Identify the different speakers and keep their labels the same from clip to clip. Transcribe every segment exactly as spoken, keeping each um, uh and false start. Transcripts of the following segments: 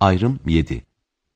Speaker 1: Ayrım yedi.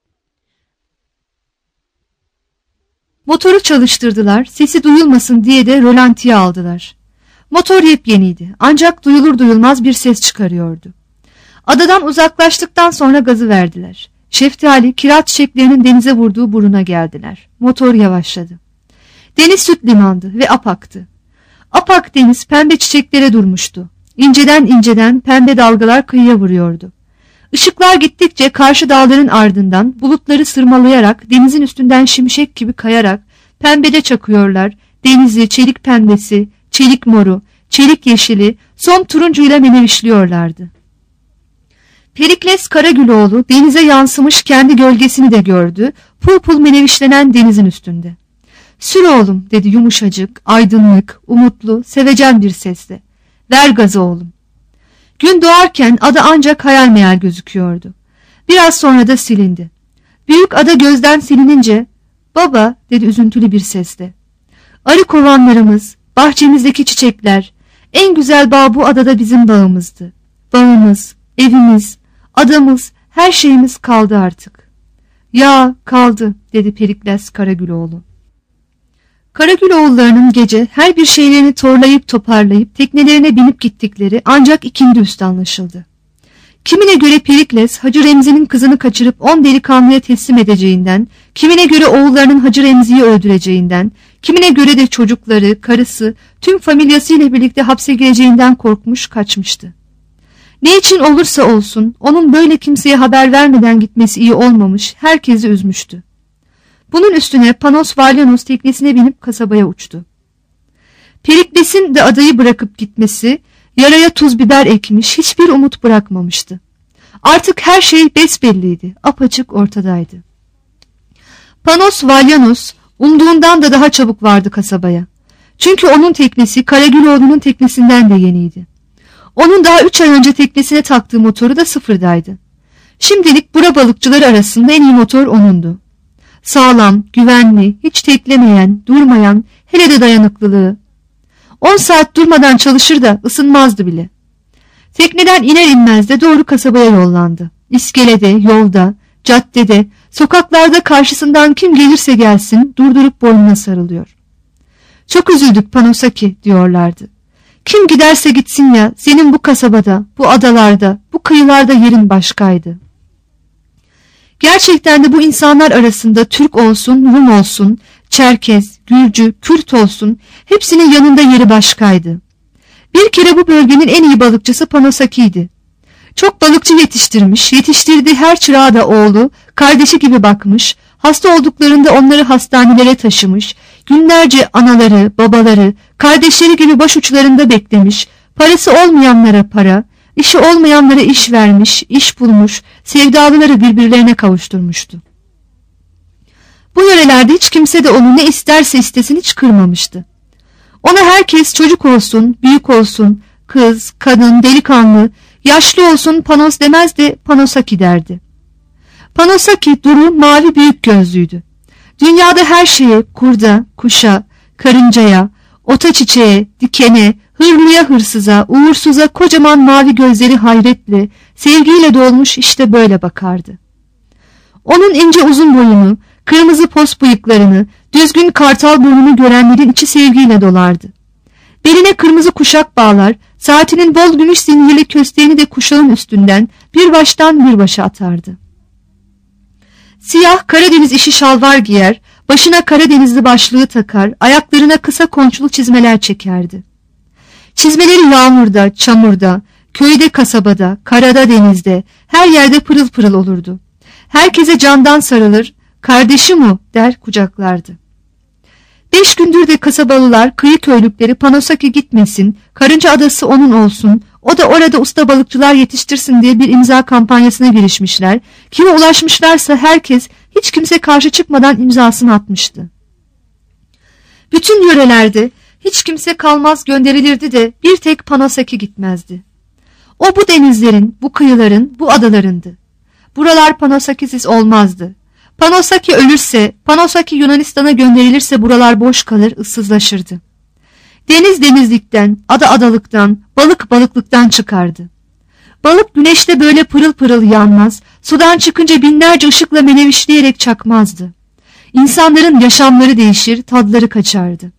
Speaker 2: Motoru çalıştırdılar, sesi duyulmasın diye de rölantiye aldılar. Motor yepyeniydi, ancak duyulur duyulmaz bir ses çıkarıyordu. Adadan uzaklaştıktan sonra gazı verdiler. Şeftali, kiraz çiçeklerinin denize vurduğu buruna geldiler. Motor yavaşladı. Deniz süt limandı ve apaktı. Apak deniz pembe çiçeklere durmuştu. İnceden inceden pembe dalgalar kıyıya vuruyordu. Işıklar gittikçe karşı dağların ardından bulutları sırmalayarak denizin üstünden şimşek gibi kayarak pembede çakıyorlar. Denizi çelik pembesi, çelik moru, çelik yeşili, son turuncuyla menevişliyorlardı. Perikles Karagüloğlu denize yansımış kendi gölgesini de gördü, pul pul menevişlenen denizin üstünde. "Sür oğlum," dedi yumuşacık, aydınlık, umutlu, sevecen bir sesle. "Ver gazı oğlum." Gün doğarken ada ancak hayal meyal gözüküyordu. Biraz sonra da silindi. Büyük ada gözden silinince, "Baba," dedi üzüntülü bir sesle. "Arı kovanlarımız, bahçemizdeki çiçekler, en güzel bağ bu adada bizim bağımızdı. Bağımız, evimiz, adamız, her şeyimiz kaldı artık." "Ya kaldı," dedi Perikles Karagüloğlu. Karagüloğullarının gece her bir şeylerini torlayıp toparlayıp teknelerine binip gittikleri ancak ikindi üstü anlaşıldı. Kimine göre Perikles Hacı Remzi'nin kızını kaçırıp on delikanlıya teslim edeceğinden, kimine göre oğullarının Hacı Remzi'yi öldüreceğinden, kimine göre de çocukları, karısı, tüm familyasıyla birlikte hapse gireceğinden korkmuş kaçmıştı. Ne için olursa olsun onun böyle kimseye haber vermeden gitmesi iyi olmamış, herkesi üzmüştü. Bunun üstüne Panos Valyanos teknesine binip kasabaya uçtu. Perikles'in de adayı bırakıp gitmesi, yaraya tuz biber ekmiş, hiçbir umut bırakmamıştı. Artık her şey besbelliydi, apaçık ortadaydı. Panos Valyanos, umduğundan da daha çabuk vardı kasabaya. Çünkü onun teknesi Karagüloğlu'nun teknesinden de yeniydi. Onun daha üç ay önce teknesine taktığı motoru da sıfırdaydı. Şimdilik bura balıkçıları arasında en iyi motor onundu. Sağlam, güvenli, hiç teklemeyen, durmayan, hele de dayanıklılığı. On saat durmadan çalışır da ısınmazdı bile. Tekneden iner inmez de doğru kasabaya yollandı. İskelede, yolda, caddede, sokaklarda karşısından kim gelirse gelsin durdurup boynuna sarılıyor. "Çok üzüldük Panosaki," diyorlardı. "Kim giderse gitsin ya, senin bu kasabada, bu adalarda, bu kıyılarda yerin başkaydı." Gerçekten de bu insanlar arasında Türk olsun, Rum olsun, Çerkez, Gürcü, Kürt olsun, hepsinin yanında yeri başkaydı. Bir kere bu bölgenin en iyi balıkçısı Panosaki'ydi. Çok balıkçı yetiştirmiş, yetiştirdiği her çırağa da oğlu, kardeşi gibi bakmış, hasta olduklarında onları hastanelere taşımış, günlerce anaları, babaları, kardeşleri gibi başuçlarında beklemiş, parası olmayanlara para, İşi olmayanlara iş vermiş, iş bulmuş, sevdalıları birbirlerine kavuşturmuştu. Bu yörelerde hiç kimse de onu ne isterse istesin hiç kırmamıştı. Ona herkes çocuk olsun, büyük olsun, kız, kadın, delikanlı, yaşlı olsun Panos demez de Panosaki derdi. Panosaki duru, mavi büyük gözlüydü. Dünyada her şeye, kurda, kuşa, karıncaya, ota çiçeğe, dikene, hırlıya hırsıza, uğursuza kocaman mavi gözleri hayretle, sevgiyle dolmuş işte böyle bakardı. Onun ince uzun boyunu, kırmızı pos bıyıklarını, düzgün kartal burnunu görenlerin içi sevgiyle dolardı. Beline kırmızı kuşak bağlar, saatinin bol gümüş zincirli kösteğini de kuşağın üstünden bir baştan bir başa atardı. Siyah Karadeniz işi şalvar giyer, başına Karadenizli başlığı takar, ayaklarına kısa konçlu çizmeler çekerdi. Çizmeleri yağmurda, çamurda, köyde, kasabada, karada, denizde, her yerde pırıl pırıl olurdu. Herkese candan sarılır, "Kardeşim o," der kucaklardı. Beş gündür de kasabalılar, kıyı köylükleri Panosaki gitmesin, Karınca Adası onun olsun, o da orada usta balıkçılar yetiştirsin diye bir imza kampanyasına girişmişler. Kime ulaşmışlarsa herkes, hiç kimse karşı çıkmadan imzasını atmıştı. Bütün yörelerde hiç kimse kalmaz gönderilirdi de bir tek Panosaki gitmezdi. O bu denizlerin, bu kıyıların, bu adalarındı. Buralar Panosaki'siz olmazdı. Panosaki ölürse, Panosaki Yunanistan'a gönderilirse buralar boş kalır, ıssızlaşırdı. Deniz denizlikten, ada adalıktan, balık balıklıktan çıkardı. Balık güneşte böyle pırıl pırıl yanmaz, Sudan çıkınca binlerce ışıkla menevişleyerek çakmazdı. İnsanların yaşamları değişir, tadları kaçardı.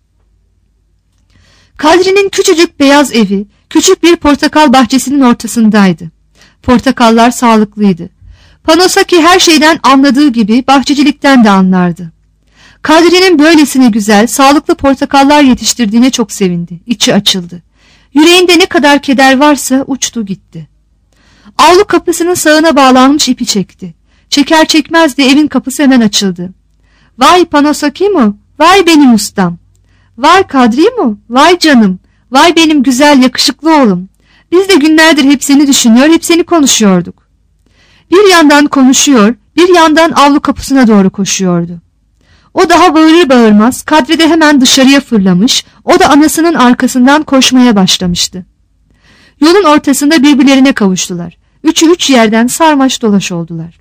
Speaker 2: Kadri'nin küçücük beyaz evi, küçük bir portakal bahçesinin ortasındaydı. Portakallar sağlıklıydı. Panosaki her şeyden anladığı gibi bahçecilikten de anlardı. Kadri'nin böylesine güzel, sağlıklı portakallar yetiştirdiğine çok sevindi. İçi açıldı. Yüreğinde ne kadar keder varsa uçtu gitti. Avlu kapısının sağına bağlanmış ipi çekti. Çeker çekmez de evin kapısı hemen açıldı. Vay Panosaki mu? Vay benim ustam. Vay Kadri mu? Vay canım. Vay benim güzel yakışıklı oğlum. Biz de günlerdir hep seni düşünüyor, hep seni konuşuyorduk. Bir yandan konuşuyor, bir yandan avlu kapısına doğru koşuyordu. O daha bağırır bağırmaz Kadri de hemen dışarıya fırlamış, o da anasının arkasından koşmaya başlamıştı. Yolun ortasında birbirlerine kavuştular. Üçü üç yerden sarmaş dolaş oldular.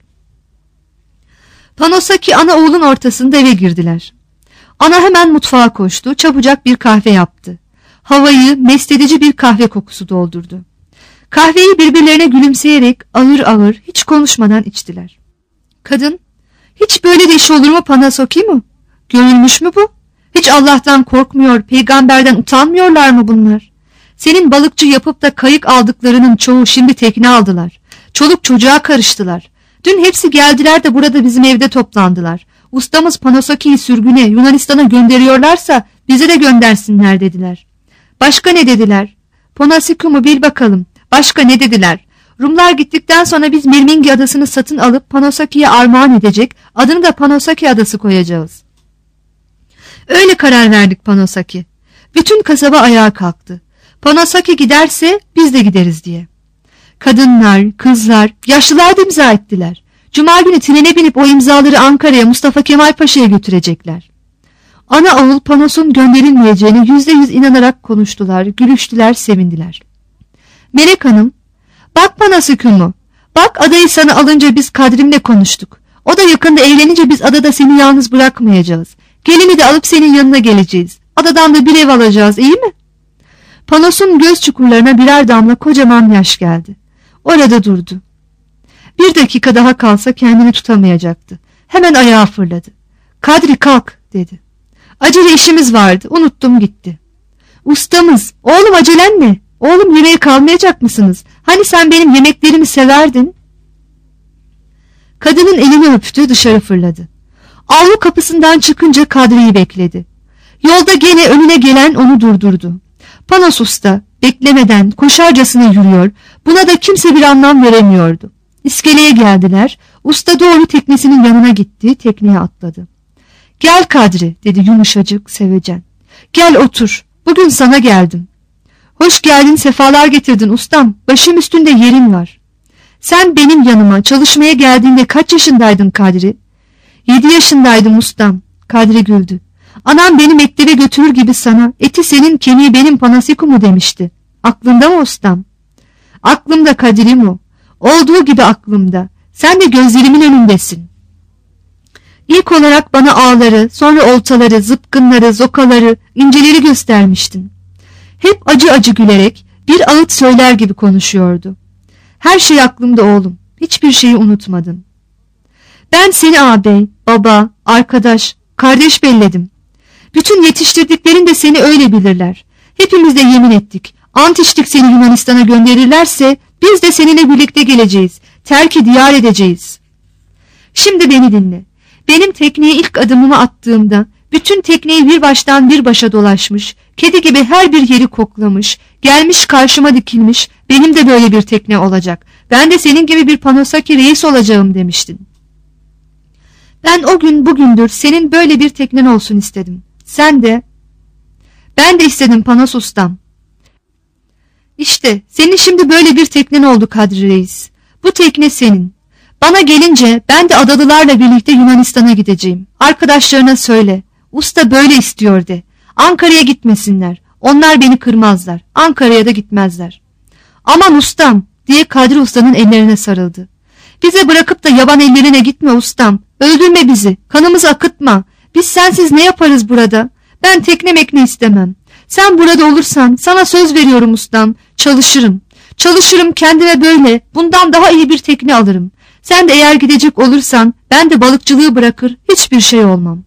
Speaker 2: Panosaki ana oğlun ortasında eve girdiler. Ana hemen mutfağa koştu, çabucak bir kahve yaptı. Havayı mesledici bir kahve kokusu doldurdu. Kahveyi birbirlerine gülümseyerek ağır ağır hiç konuşmadan içtiler. Kadın, hiç böyle de iş olur mu Panosaki mu? Görülmüş mü bu? Hiç Allah'tan korkmuyor, peygamberden utanmıyorlar mı bunlar? Senin balıkçı yapıp da kayık aldıklarının çoğu şimdi tekne aldılar. Çoluk çocuğa karıştılar. Dün hepsi geldiler de burada bizim evde toplandılar. Ustamız Panosaki'yi sürgüne, Yunanistan'a gönderiyorlarsa bize de göndersinler dediler. Başka ne dediler? Ponasikum'u bil bakalım. Başka ne dediler? Rumlar gittikten sonra biz Mirmingi adasını satın alıp Panosaki'ye armağan edecek, adını da Panosaki adası koyacağız. Öyle karar verdik Panosaki. Bütün kasaba ayağa kalktı. Panosaki giderse biz de gideriz diye. Kadınlar, kızlar, yaşlılar da imza ettiler. Cuma günü trene binip o imzaları Ankara'ya Mustafa Kemal Paşa'ya götürecekler. Ana oğul Panos'un gönderilmeyeceğine yüzde yüz inanarak konuştular, gülüştüler, sevindiler. Melek Hanım, bak Panosikumu, bak adayı sana alınca biz Kadrim'le konuştuk. O da yakında evlenince biz adada seni yalnız bırakmayacağız. Gelini de alıp senin yanına geleceğiz. Adadan da bir ev alacağız, iyi mi? Panos'un göz çukurlarına birer damla kocaman yaş geldi. Orada durdu. Bir dakika daha kalsa kendini tutamayacaktı. Hemen ayağa fırladı. Kadri kalk dedi. Acele işimiz vardı, unuttum gitti. Ustamız, oğlum acelen ne? Oğlum yemeğe kalmayacak mısınız? Hani sen benim yemeklerimi severdin? Kadının elini öptü, dışarı fırladı. Avlu kapısından çıkınca Kadri'yi bekledi. Yolda gene önüne gelen onu durdurdu. Panos usta beklemeden koşarcasına yürüyor, buna da kimse bir anlam veremiyordu. İskeleye geldiler, usta doğru teknesinin yanına gitti, tekneye atladı. Gel Kadri dedi yumuşacık, sevecen. Gel otur, bugün sana geldim. Hoş geldin, sefalar getirdin ustam, başım üstünde yerin var. Sen benim yanıma çalışmaya geldiğinde kaç yaşındaydın Kadri? Yedi yaşındaydım ustam. Kadri güldü. Anam beni mektebe götürür gibi sana, eti senin kemiği benim Panasikumu demişti. Aklında mı ustam? Aklımda Kadrimu. Olduğu gibi aklımda. Sen de gözlerimin önündesin. İlk olarak bana ağları, sonra oltaları, zıpkınları, zokaları, inceleri göstermiştin. Hep acı acı gülerek bir ağıt söyler gibi konuşuyordu. Her şey aklımda oğlum. Hiçbir şeyi unutmadım. Ben seni ağabey, baba, arkadaş, kardeş belledim. Bütün yetiştirdiklerin de seni öyle bilirler. Hepimiz de yemin ettik. Ant içtik seni Yunanistan'a gönderirlerse biz de seninle birlikte geleceğiz. Terk-i diyar edeceğiz. Şimdi beni dinle. Benim tekneye ilk adımımı attığımda bütün tekneyi bir baştan bir başa dolaşmış, kedi gibi her bir yeri koklamış, gelmiş karşıma dikilmiş, benim de böyle bir tekne olacak. Ben de senin gibi bir Panosaki reis olacağım demiştin. Ben o gün bugündür senin böyle bir teknen olsun istedim. Sen de... Ben de istedim Panos ustam. İşte senin şimdi böyle bir teknen oldu Kadri Reis. Bu tekne senin. Bana gelince ben de adalılarla birlikte Yunanistan'a gideceğim. Arkadaşlarına söyle. Usta böyle istiyor de. Ankara'ya gitmesinler. Onlar beni kırmazlar. Ankara'ya da gitmezler. Aman ustam diye Kadri ustanın ellerine sarıldı. Bize bırakıp da yaban ellerine gitme ustam. Öldürme bizi. Kanımızı akıtma. Biz sensiz ne yaparız burada? Ben tekne mekne istemem. Sen burada olursan sana söz veriyorum ustam. Çalışırım. Çalışırım kendime böyle. Bundan daha iyi bir tekne alırım. Sen de eğer gidecek olursan ben de balıkçılığı bırakır hiçbir şey olmam.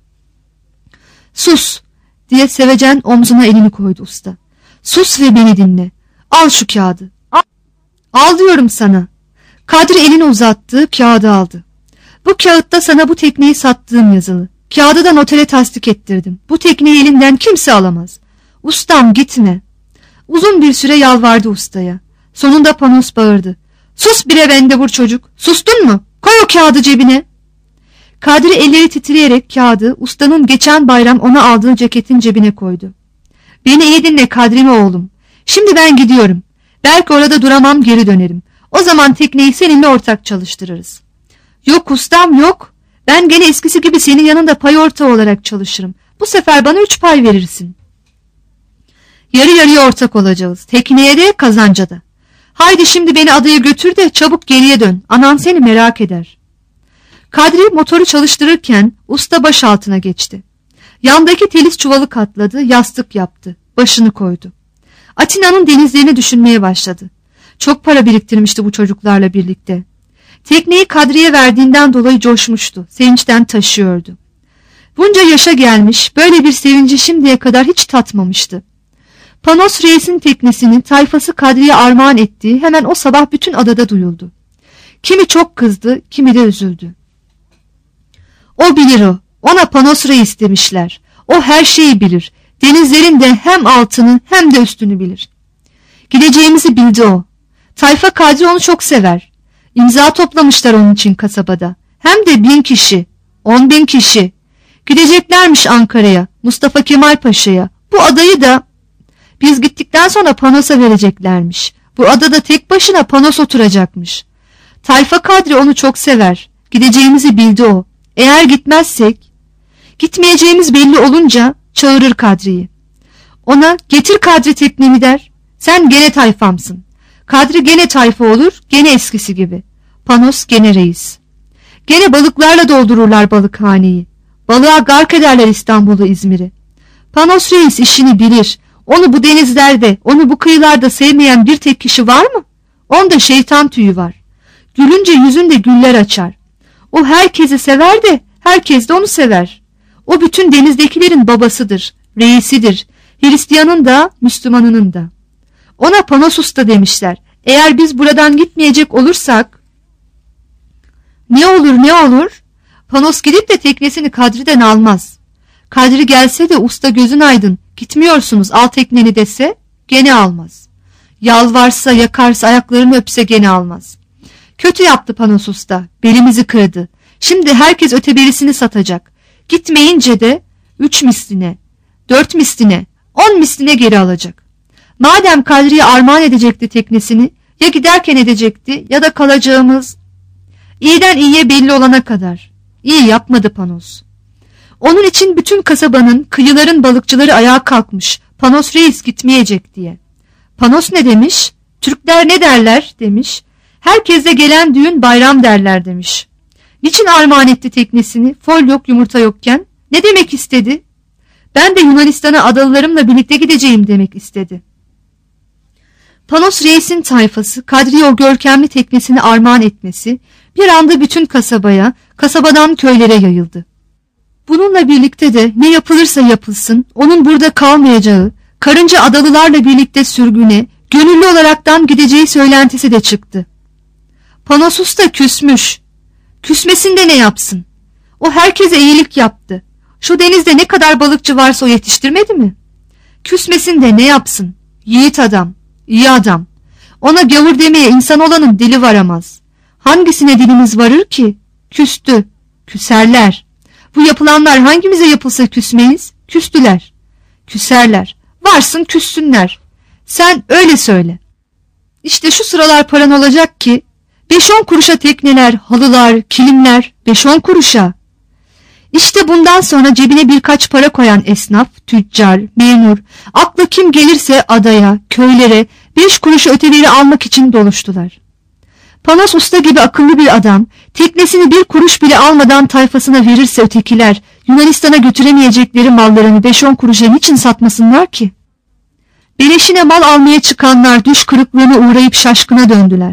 Speaker 2: Sus diye sevecen omzuna elini koydu usta. Sus ve beni dinle. Al şu kağıdı. Al, al diyorum sana. Kadri elini uzattı, kağıdı aldı. Bu kağıtta sana bu tekneyi sattığım yazılı. Kağıdı da notere tasdik ettirdim. Bu tekneyi elinden kimse alamaz. Ustam gitme. Uzun bir süre yalvardı ustaya. Sonunda Panos bağırdı. Sus bire bende vur çocuk. Sustun mu? Koy o kağıdı cebine. Kadri elleri titreyerek kağıdı ustanın geçen bayram ona aldığı ceketin cebine koydu. Beni iyi dinle Kadrimi oğlum. Şimdi ben gidiyorum. Belki orada duramam, geri dönerim. O zaman tekneyi seninle ortak çalıştırırız. Yok ustam yok. Ben gene eskisi gibi senin yanında pay ortağı olarak çalışırım. Bu sefer bana üç pay verirsin. Yarı yarıya ortak olacağız. Tekneye de kazanca da. Haydi şimdi beni adaya götür de çabuk geriye dön. Anan seni merak eder. Kadri motoru çalıştırırken usta baş altına geçti. Yandaki telis çuvalı katladı, yastık yaptı. Başını koydu. Atina'nın denizlerini düşünmeye başladı. Çok para biriktirmişti bu çocuklarla birlikte. Tekneyi Kadri'ye verdiğinden dolayı coşmuştu. Sevinçten taşıyordu. Bunca yaşa gelmiş, böyle bir sevinci şimdiye kadar hiç tatmamıştı. Panos Reis'in teknesini tayfası Kadri'ye armağan ettiği hemen o sabah bütün adada duyuldu. Kimi çok kızdı, kimi de üzüldü. O bilir o. Ona Panos Reis demişler. O her şeyi bilir. Denizlerin de hem altını hem de üstünü bilir. Gideceğimizi bildi o. Tayfa Kadri onu çok sever. İmza toplamışlar onun için kasabada. Hem de bin kişi, on bin kişi. Gideceklermiş Ankara'ya, Mustafa Kemal Paşa'ya. Bu adayı da biz gittikten sonra Panos'a vereceklermiş. Bu adada tek başına Panos oturacakmış. Tayfa Kadri onu çok sever. Gideceğimizi bildi o. Eğer gitmezsek, gitmeyeceğimiz belli olunca çağırır Kadri'yi. Ona getir Kadri teknemi der. Sen gene tayfamsın. Kadri gene tayfa olur, gene eskisi gibi. Panos gene reis. Gene balıklarla doldururlar balıkhaneyi. Balığa gark ederler İstanbul'u, İzmir'i. Panos Reis işini bilir. Onu bu denizlerde, onu bu kıyılarda sevmeyen bir tek kişi var mı? Onda şeytan tüyü var. Gülünce yüzünde güller açar. O herkesi sever de herkes de onu sever. O bütün denizdekilerin babasıdır, reisidir. Hristiyanın da, Müslümanının da. Ona Panos Usta demişler. Eğer biz buradan gitmeyecek olursak... Ne olur ne olur? Panos gidip de teknesini Kadri'den almaz. Kadri gelse de usta gözün aydın, gitmiyorsunuz al tekneni dese gene almaz. Yalvarsa yakarsa ayaklarını öpse gene almaz. Kötü yaptı Panos Usta, belimizi kırdı. Şimdi herkes öteberisini satacak. Gitmeyince de üç misline, dört misline, on misline geri alacak. Madem Kadri'ye armağan edecekti teknesini, ya giderken edecekti ya da kalacağımız iyiden iyiye belli olana kadar. İyi yapmadı Panos. Onun için bütün kasabanın, kıyıların balıkçıları ayağa kalkmış. Panos Reis gitmeyecek diye. Panos ne demiş? Türkler ne derler demiş. Herkese gelen düğün bayram derler demiş. Niçin armağan etti teknesini? Fol yok, yumurta yokken. Ne demek istedi? Ben de Yunanistan'a adalılarımla birlikte gideceğim demek istedi. Panos Reis'in tayfası Kadri'ye o görkemli teknesini armağan etmesi bir anda bütün kasabaya, kasabadan köylere yayıldı. Bununla birlikte de ne yapılırsa yapılsın onun burada kalmayacağı, karınca adalılarla birlikte sürgüne, gönüllü olaraktan gideceği söylentisi de çıktı. Panos Usta küsmüş. Küsmesinde ne yapsın? O herkese iyilik yaptı. Şu denizde ne kadar balıkçı varsa o yetiştirmedi mi? Küsmesinde ne yapsın? Yiğit adam, iyi adam. Ona gavur demeye insan olanın dili varamaz. Hangisine dilimiz varır ki? Küstü, küserler. Bu yapılanlar hangimize yapılsa küsmeyiz? Küstüler. Küserler. Varsın küssünler. Sen öyle söyle. İşte şu sıralar paran olacak ki beş on kuruşa tekneler, halılar, kilimler, beş on kuruşa. İşte bundan sonra cebine birkaç para koyan esnaf, tüccar, memur, aklı kim gelirse adaya, köylere beş kuruşu öteleri almak için doluştular. Panos Usta gibi akıllı bir adam, teknesini bir kuruş bile almadan tayfasına verirse ötekiler, Yunanistan'a götüremeyecekleri mallarını beş on kuruşa niçin satmasınlar ki? Beleşine mal almaya çıkanlar düş kırıklığına uğrayıp şaşkına döndüler.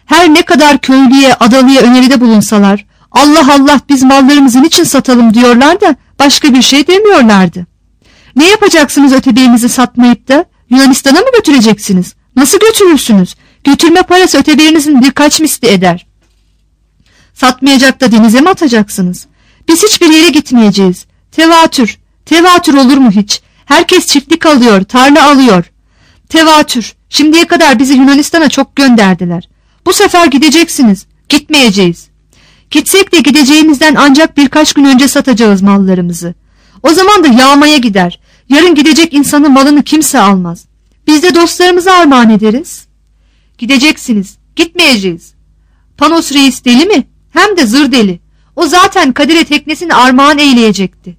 Speaker 2: Her ne kadar köylüye, adalıya öneride bulunsalar, Allah Allah biz mallarımızı niçin satalım diyorlar da başka bir şey demiyorlardı. Ne yapacaksınız ötebeğinizi satmayıp da Yunanistan'a mı götüreceksiniz? Nasıl götürürsünüz? Götürme parası öteberinizin birkaç misli eder. Satmayacak da denize mi atacaksınız? Biz hiçbir yere gitmeyeceğiz. Tevatür, tevatür olur mu hiç? Herkes çiftlik alıyor, tarla alıyor. Tevatür, şimdiye kadar bizi Yunanistan'a çok gönderdiler. Bu sefer gideceksiniz, gitmeyeceğiz. Gitsek de gideceğimizden ancak birkaç gün önce satacağız mallarımızı. O zaman da yağmaya gider. Yarın gidecek insanın malını kimse almaz. Biz de dostlarımıza armağan ederiz. Gideceksiniz, gitmeyeceğiz. Panos reis deli mi? Hem de zır deli. O zaten Kadir'e teknesini armağan eyleyecekti.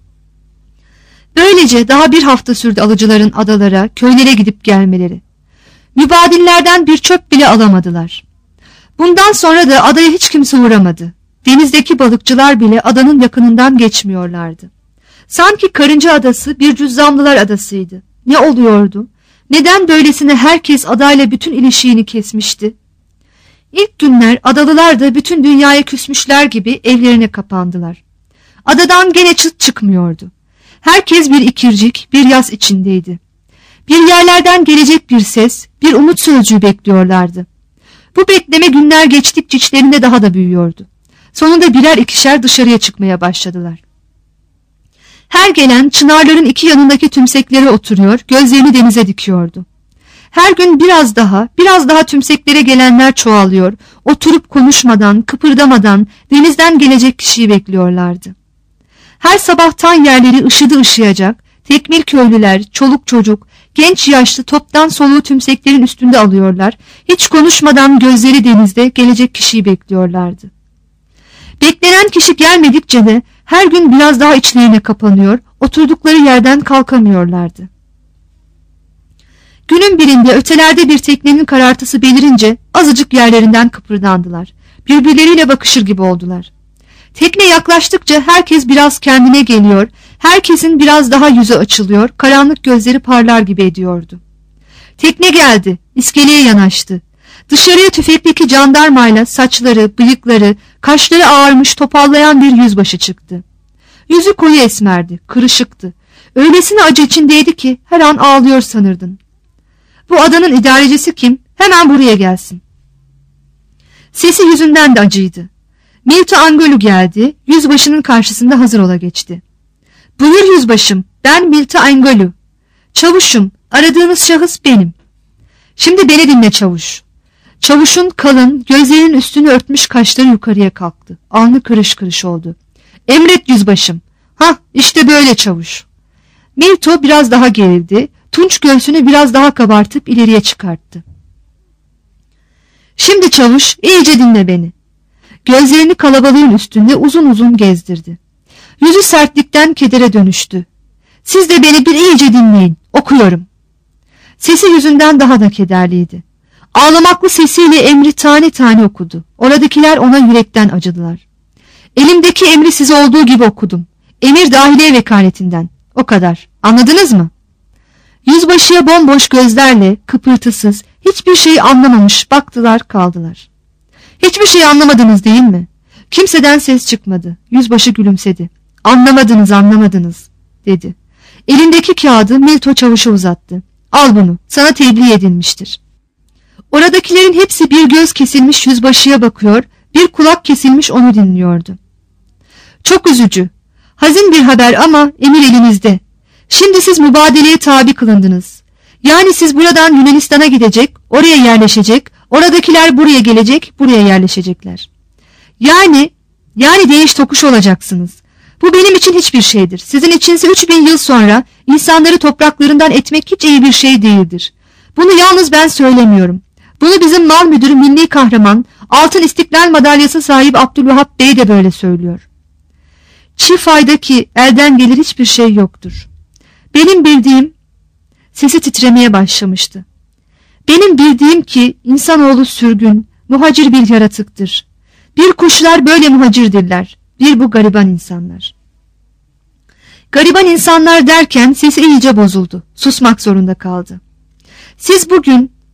Speaker 2: Böylece daha bir hafta sürdü alıcıların adalara, köylere gidip gelmeleri. Mübadillerden bir çöp bile alamadılar. Bundan sonra da adaya hiç kimse uğramadı. Denizdeki balıkçılar bile adanın yakınından geçmiyorlardı. Sanki Karınca Adası bir cüzzamlılar adasıydı. Ne oluyordu? Neden böylesine herkes adayla bütün ilişiğini kesmişti? İlk günler adalılar da bütün dünyaya küsmüşler gibi evlerine kapandılar. Adadan gene çıt çıkmıyordu. Herkes bir ikircik, bir yas içindeydi. Bir yerlerden gelecek bir ses, bir umut sözcüğü bekliyorlardı. Bu bekleme günler geçtikçe içlerinde daha da büyüyordu. Sonunda birer ikişer dışarıya çıkmaya başladılar. Her gelen çınarların iki yanındaki tümseklere oturuyor, gözlerini denize dikiyordu. Her gün biraz daha, biraz daha tümseklere gelenler çoğalıyor, oturup konuşmadan, kıpırdamadan denizden gelecek kişiyi bekliyorlardı. Her sabah tan yerleri ışıdı ışıyacak, tekmil köylüler, çoluk çocuk, genç yaşlı toptan soluğu tümseklerin üstünde alıyorlar, hiç konuşmadan gözleri denizde gelecek kişiyi bekliyorlardı. Beklenen kişi gelmedikçe de her gün biraz daha içlerine kapanıyor, oturdukları yerden kalkamıyorlardı. Günün birinde ötelerde bir teknenin karartısı belirince azıcık yerlerinden kıpırdandılar. Birbirleriyle bakışır gibi oldular. Tekne yaklaştıkça herkes biraz kendine geliyor, herkesin biraz daha yüzü açılıyor, karanlık gözleri parlar gibi ediyordu. Tekne geldi, iskeleye yanaştı. Dışarıya tüfekteki jandarmayla saçları, bıyıkları, kaşları ağarmış topallayan bir yüzbaşı çıktı. Yüzü koyu esmerdi, kırışıktı. Öylesine acı içindeydi ki her an ağlıyor sanırdın. Bu adanın idarecisi kim? Hemen buraya gelsin. Sesi yüzünden de acıydı. Milto Angolu geldi, yüzbaşının karşısında hazır ola geçti. Buyur yüzbaşım, ben Milto Angolu. Çavuşum, aradığınız şahıs benim. Şimdi beni dinle çavuş. Çavuşun kalın, gözlerinin üstünü örtmüş kaşları yukarıya kalktı. Alnı kırış kırış oldu. Emret yüzbaşım. Hah, işte böyle çavuş. Milto biraz daha gerildi, tunç göğsünü biraz daha kabartıp ileriye çıkarttı. Şimdi çavuş, iyice dinle beni. Gözlerini kalabalığın üstünde uzun uzun gezdirdi. Yüzü sertlikten kedere dönüştü. Siz de beni bir iyice dinleyin, okuyorum. Sesi yüzünden daha da kederliydi. Ağlamaklı sesiyle emri tane tane okudu. Oradakiler ona yürekten acıdılar. Elimdeki emri size olduğu gibi okudum. Emir dahiliye vekaletinden. O kadar. Anladınız mı? Yüzbaşıya bomboş gözlerle, kıpırtısız, hiçbir şey anlamamış baktılar kaldılar. Hiçbir şey anlamadınız değil mi? Kimseden ses çıkmadı. Yüzbaşı gülümsedi. Anlamadınız, anlamadınız, dedi. Elindeki kağıdı Milto çavuşa uzattı. Al bunu, sana tebliğ edilmiştir. Oradakilerin hepsi bir göz kesilmiş yüzbaşıya bakıyor, bir kulak kesilmiş onu dinliyordu. Çok üzücü, hazin bir haber ama emir elinizde. Şimdi siz mübadeleye tabi kılındınız. Yani siz buradan Yunanistan'a gidecek, oraya yerleşecek, oradakiler buraya gelecek, buraya yerleşecekler. Yani, yani değiş tokuş olacaksınız. Bu benim için hiçbir şeydir. Sizin içinse üç bin yıl sonra insanları topraklarından etmek hiç iyi bir şey değildir. Bunu yalnız ben söylemiyorum. Bunu bizim mal müdürü milli kahraman, altın istiklal madalyası sahibi Abdülvahap Bey de böyle söylüyor. Çi fayda ki elden gelir hiçbir şey yoktur. Benim bildiğim, sesi titremeye başlamıştı. Benim bildiğim ki insanoğlu sürgün, muhacir bir yaratıktır. Bir kuşlar böyle muhacirdirler, bir bu gariban insanlar. Gariban insanlar derken sesi iyice bozuldu, susmak zorunda kaldı. Siz bugün,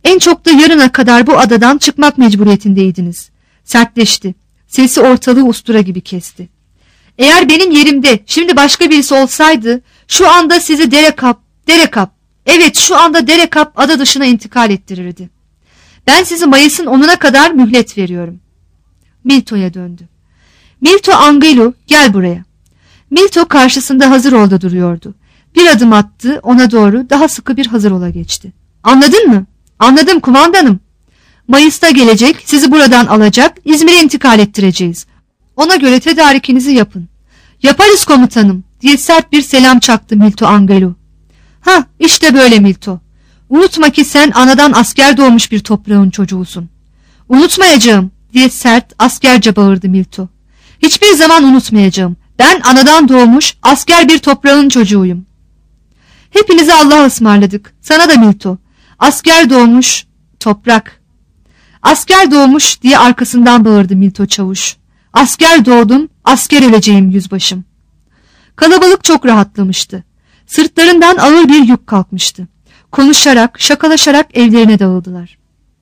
Speaker 2: En çok da yarına kadar bu adadan çıkmak mecburiyetindeydiniz. Sertleşti. Sesi ortalığı ustura gibi kesti. Eğer benim yerimde şimdi başka birisi olsaydı şu anda sizi Derekap, Derekap, evet şu anda Derekap ada dışına intikal ettirirdi. Ben sizi Mayıs'ın onuna kadar mühlet veriyorum. Milto'ya döndü. Milto Angelo, gel buraya. Milto karşısında hazır olda duruyordu. Bir adım attı, ona doğru daha sıkı bir hazır ola geçti. Anladın mı? Anladım kumandanım. Mayıs'ta gelecek, sizi buradan alacak, İzmir'e intikal ettireceğiz. Ona göre tedarikinizi yapın. Yaparız komutanım diye sert bir selam çaktı Milto Angelo. Ha işte böyle Milto. Unutma ki sen anadan asker doğmuş bir toprağın çocuğusun. Unutmayacağım diye sert askerce bağırdı Milto. Hiçbir zaman unutmayacağım. Ben anadan doğmuş asker bir toprağın çocuğuyum. Hepinize Allah'a ısmarladık. Sana da Milto. Asker doğmuş toprak. Asker doğmuş diye arkasından bağırdı Milto çavuş. Asker doğdum, asker öleceğim yüzbaşım. Kalabalık çok rahatlamıştı. Sırtlarından ağır bir yük kalkmıştı. Konuşarak, şakalaşarak evlerine dağıldılar.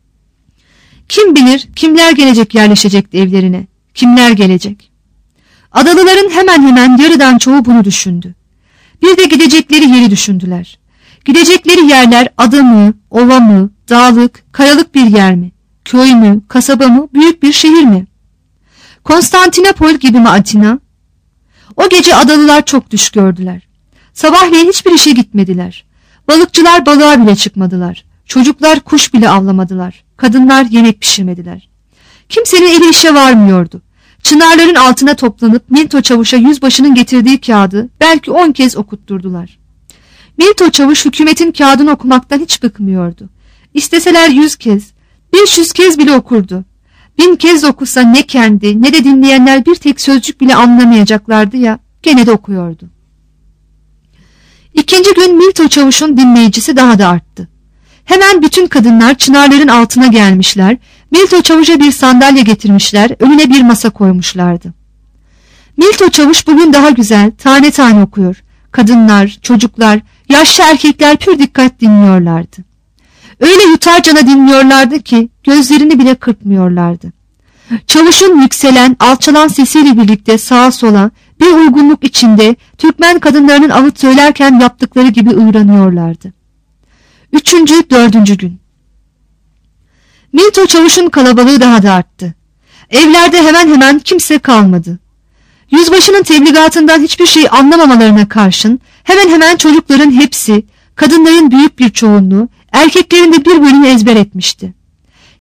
Speaker 2: Kim bilir kimler gelecek yerleşecekti evlerine. Kimler gelecek? Adalıların hemen hemen yarıdan çoğu bunu düşündü. Bir de gidecekleri yeri düşündüler. Gidecekleri yerler ada mı, ova mı, dağlık, kayalık bir yer mi? Köy mü, kasaba mı, büyük bir şehir mi? Konstantinopol gibi mi Atina? O gece adalılar çok düş gördüler. Sabahleyin hiçbir işe gitmediler. Balıkçılar balığa bile çıkmadılar. Çocuklar kuş bile avlamadılar. Kadınlar yemek pişirmediler. Kimsenin eli işe varmıyordu. Çınarların altına toplanıp Milto Çavuş'a yüzbaşının getirdiği kağıdı belki on kez okutturdular. Milto Çavuş hükümetin kağıdını okumaktan hiç bıkmıyordu. İsteseler yüz kez, beş yüz kez bile okurdu. Bin kez okusa ne kendi ne de dinleyenler bir tek sözcük bile anlamayacaklardı ya, gene de okuyordu. İkinci gün Milto Çavuş'un dinleyicisi daha da arttı. Hemen bütün kadınlar çınarların altına gelmişler, Milto Çavuş'a bir sandalye getirmişler, önüne bir masa koymuşlardı. Milto Çavuş bugün daha güzel, tane tane okuyor. Kadınlar, çocuklar, yaşlı erkekler pür dikkat dinliyorlardı. Öyle yutarcana dinliyorlardı ki gözlerini bile kırpmıyorlardı. Çavuşun yükselen, alçalan sesiyle birlikte sağa sola bir uygunluk içinde Türkmen kadınlarının ağıt söylerken yaptıkları gibi ığranıyorlardı. Üçüncü, dördüncü gün. Milto Çavuş'un kalabalığı daha da arttı. Evlerde hemen hemen kimse kalmadı. Yüzbaşının tebligatından hiçbir şey anlamamalarına karşın hemen hemen çocukların hepsi, kadınların büyük bir çoğunluğu, erkeklerin de bir bölümü ezber etmişti.